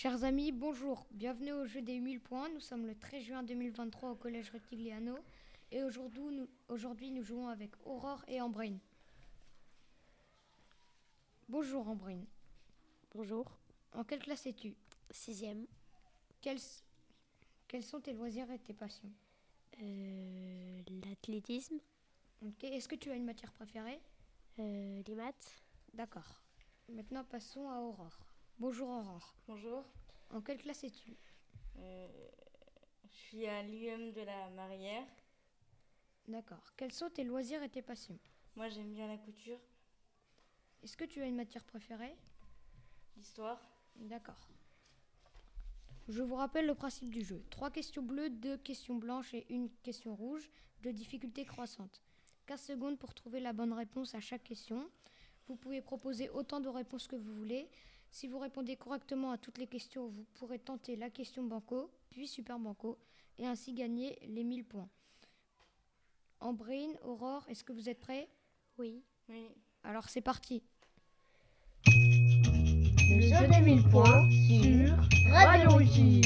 Chers amis, bonjour. Bienvenue au jeu des 1000 points. Nous sommes le 13 juin 2023 au collège Rutigliano et aujourd'hui nous jouons avec Aurore et Ambrine. Bonjour Ambrine. Bonjour. En quelle classe es-tu? 6e. Quels sont tes loisirs et tes passions? L'athlétisme. Ok. Est-ce que tu as une matière préférée? Les maths. D'accord. Maintenant passons à Aurore. Bonjour Aurore. Bonjour. En quelle classe es-tu? Je suis à l'UM de la Marrière. D'accord. Quels sont tes loisirs et tes passions? Moi, j'aime bien la couture, Est-ce que tu as une matière préférée? l'histoire. D'accord. Je vous rappelle le principe du jeu. 3 questions bleues, 2 questions blanches et 1 question rouge de difficulté croissante. 15 secondes pour trouver la bonne réponse à chaque question. Vous pouvez proposer autant de réponses que vous voulez. Si vous répondez correctement à toutes les questions, vous pourrez tenter la question banco, puis super banco, et ainsi gagner les 1000 points. Ambrine, Aurore, est-ce que vous êtes prêts? Oui. Oui. Alors c'est parti. Le jeu des 1000 points sur Radio Ruti.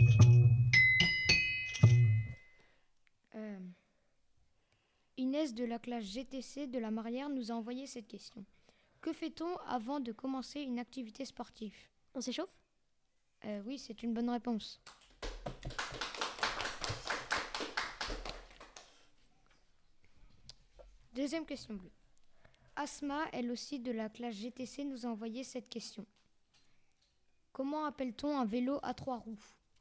Inès de la classe GTC de la Marrière nous a envoyé cette question. Que fait-on avant de commencer une activité sportive? On s'échauffe? Oui, c'est une bonne réponse. Deuxième question bleue. Asma, elle aussi de la classe GTC, nous a envoyé cette question. Comment appelle-t-on un vélo à 3 roues?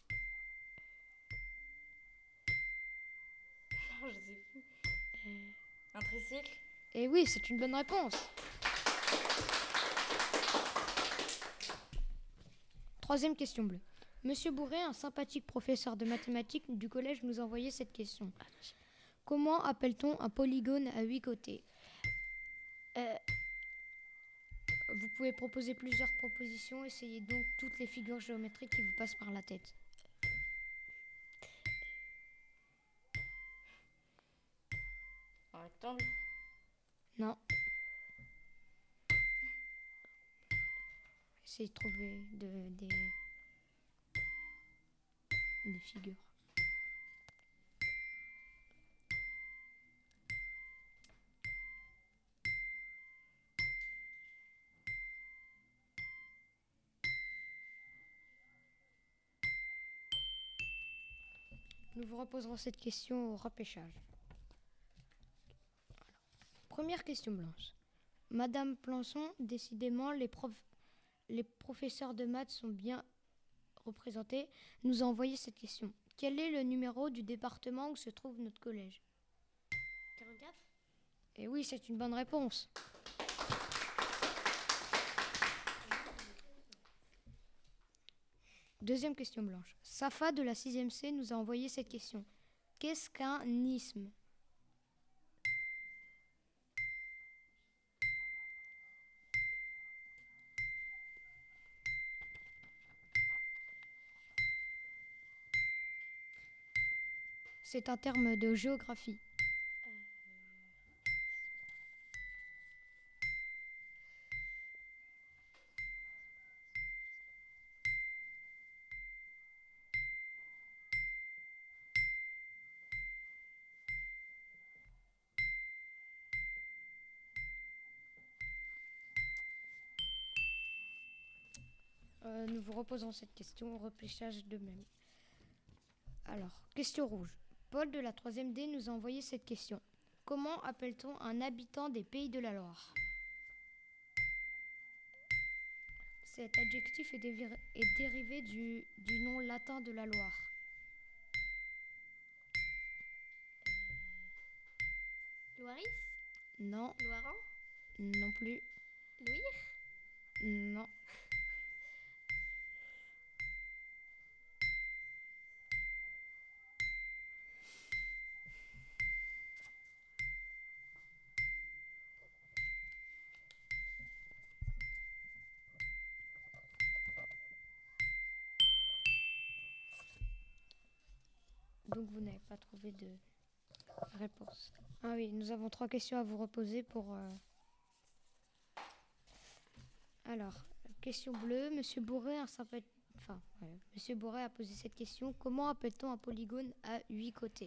Oh, je sais plus. Un tricycle. Eh oui, c'est une bonne réponse. Troisième question bleue. Monsieur Bourré, un sympathique professeur de mathématiques du collège, nous a envoyé cette question. Comment appelle-t-on un polygone à 8 côtés? Vous pouvez proposer plusieurs propositions. Essayez donc toutes les figures géométriques qui vous passent par la tête. Un rectangle. Non. Essayez de trouver des figures. Nous vous reposerons cette question au repêchage. Alors, première question blanche. Madame Plançon, décidément, les professeurs de maths sont bien représentés, nous a envoyé cette question. Quel est le numéro du département où se trouve notre collège? 44. Eh oui, c'est une bonne réponse. Deuxième question blanche. Safa de la 6e C nous a envoyé cette question. Qu'est-ce qu'un isthme? C'est un terme de géographie. Nous vous reposons cette question au repêchage de même. Alors, question rouge. Paul de la 3e D nous a envoyé cette question. Comment appelle-t-on un habitant des Pays de la Loire? Cet adjectif est dérivé du nom latin de la Loire. Loiris. Non, Loiran. non plus. Louir. Non. Donc vous n'avez pas trouvé de réponse. Ah oui, nous avons 3 questions à vous reposer pour... Alors, question bleue. Monsieur Bourré, un Monsieur Boré a posé cette question. Comment appelle-t-on un polygone à 8 côtés?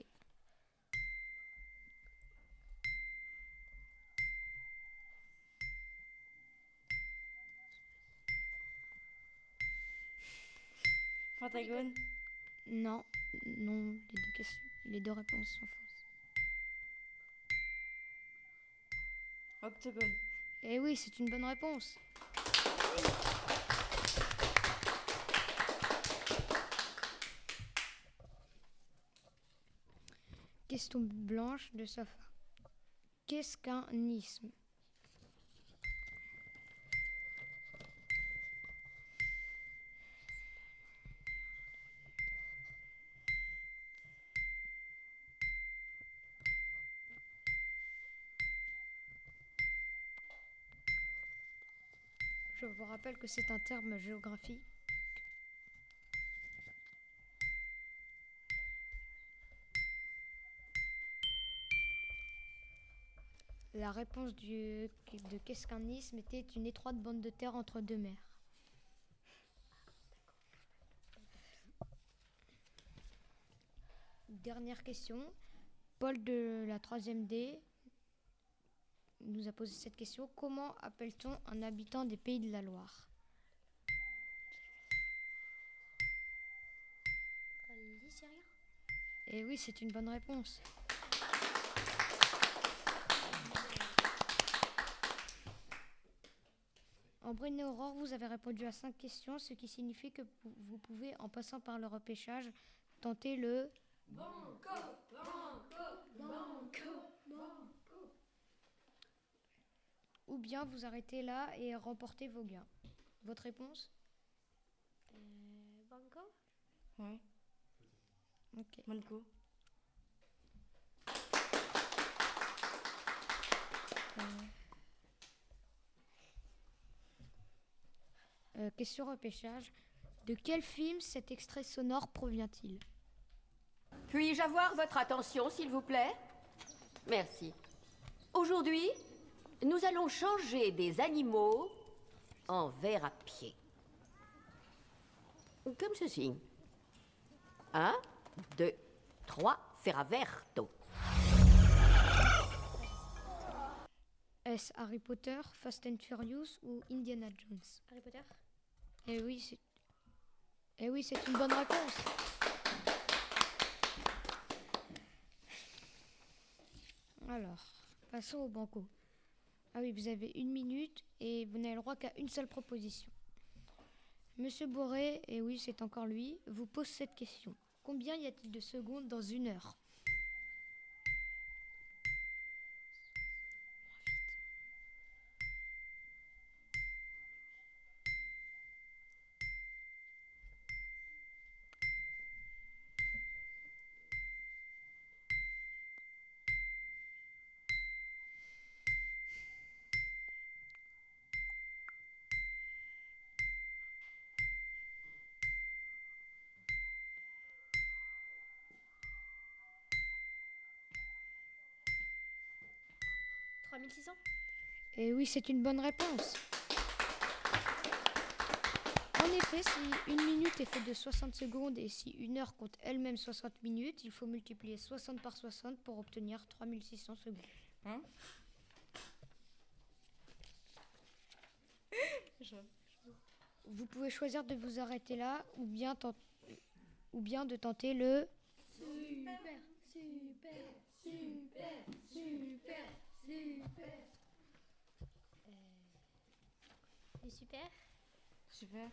Pentagone. Non, les deux réponses sont fausses. Octogone. Eh oui, c'est une bonne réponse. Question blanche de Safa. Qu'est-ce qu'un isthme? Je vous rappelle que c'est un terme géographique. La réponse de qu'est-ce qu'un isthme était une étroite bande de terre entre deux mers. Dernière question. Paul de la 3e D nous a posé cette question. Comment appelle-t-on un habitant des Pays de la Loire? Lysérien. Eh oui, c'est une bonne réponse. Ambrine et Aurore, vous avez répondu à 5 questions, ce qui signifie que vous pouvez, en passant par le repêchage, tenter le... Ou bien vous arrêtez là et remportez vos gains. Votre réponse? Banco. Oui. Ok. Monaco. Question repêchage. De quel film cet extrait sonore provient-il? Puis-je avoir votre attention, s'il vous plaît? Merci. Aujourd'hui, nous allons changer des animaux en vers à pied. Comme ceci. 1, 2, 3, Ferraverto. Est-ce Harry Potter, Fast and Furious ou Indiana Jones? Harry Potter. Eh oui, c'est une bonne réponse. Alors, passons au banco. Ah oui, vous avez 1 minute et vous n'avez le droit qu'à une seule proposition. Monsieur Boré, et oui, c'est encore lui, vous pose cette question. Combien y a-t-il de secondes dans 1 heure? « 3600 ». Et oui, c'est une bonne réponse. En effet, si 1 minute est faite de 60 secondes et si 1 heure compte elle-même 60 minutes, il faut multiplier 60 par 60 pour obtenir 3600 secondes. Hein? Vous pouvez choisir de vous arrêter là ou bien de tenter le... Le super. Super.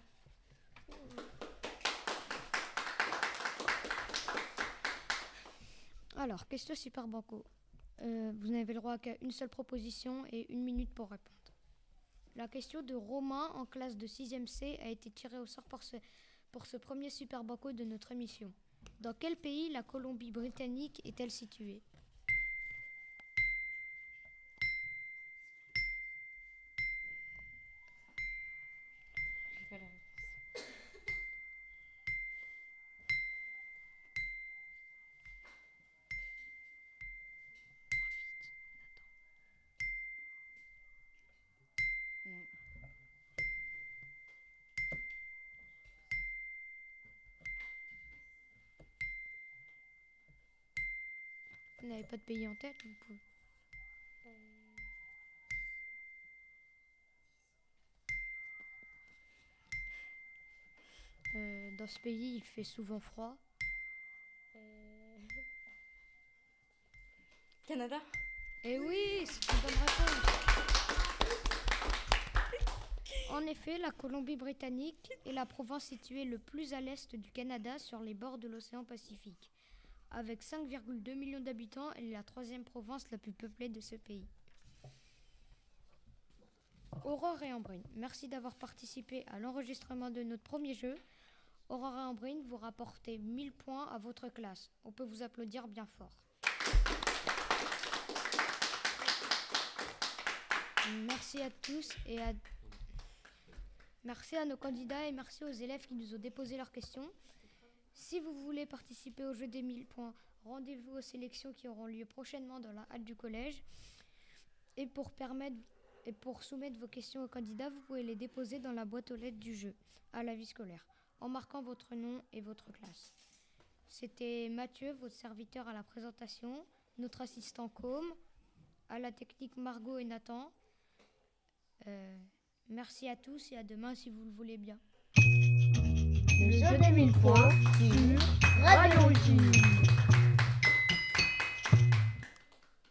Alors, question super banco. Vous n'avez le droit qu'à une seule proposition et 1 minute pour répondre. La question de Romain en classe de 6e C a été tirée au sort pour ce premier super banco de notre émission. Dans quel pays la Colombie-Britannique est-elle située? J'ai pas la réponse. Non. Vous n'avez pas de pays en tête, vous pouvez. Dans ce pays, il fait souvent froid. Canada. Et oui, c'est une bonne réponse. En effet, la Colombie-Britannique est la province située le plus à l'est du Canada sur les bords de l'océan Pacifique. Avec 5,2 millions d'habitants, elle est la troisième province la plus peuplée de ce pays. Aurore et Ambrine, merci d'avoir participé à l'enregistrement de notre premier jeu. Aurore et Ambrine, vous rapportez 1000 points à votre classe. On peut vous applaudir bien fort. Merci à tous et merci à nos candidats et merci aux élèves qui nous ont déposé leurs questions. Si vous voulez participer au jeu des 1000 points, rendez-vous aux sélections qui auront lieu prochainement dans la halle du collège. Et pour soumettre vos questions aux candidats, vous pouvez les déposer dans la boîte aux lettres du jeu, à la vie scolaire, en marquant votre nom et votre classe. C'était Mathieu, votre serviteur à la présentation, notre assistant Com, à la technique Margot et Nathan. Merci à tous et à demain si vous le voulez bien. Le jeu des 1000 points sur Radio Ultime.